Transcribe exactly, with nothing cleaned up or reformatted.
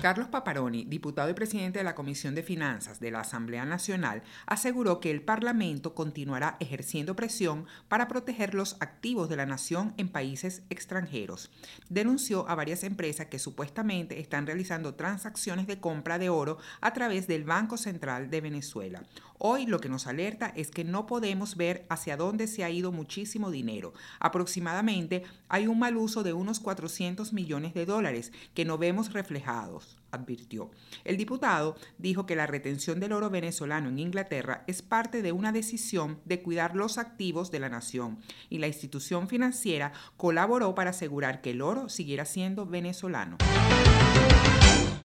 Carlos Paparoni, diputado y presidente de la Comisión de Finanzas de la Asamblea Nacional, aseguró que el Parlamento continuará ejerciendo presión para proteger los activos de la nación en países extranjeros. Denunció a varias empresas que supuestamente están realizando transacciones de compra de oro a través del Banco Central de Venezuela. Hoy lo que nos alerta es que no podemos ver hacia dónde se ha ido muchísimo dinero. Aproximadamente hay un mal uso de unos cuatrocientos millones de dólares que no vemos reflejados, advirtió. El diputado dijo que la retención del oro venezolano en Inglaterra es parte de una decisión de cuidar los activos de la nación y la institución financiera colaboró para asegurar que el oro siguiera siendo venezolano.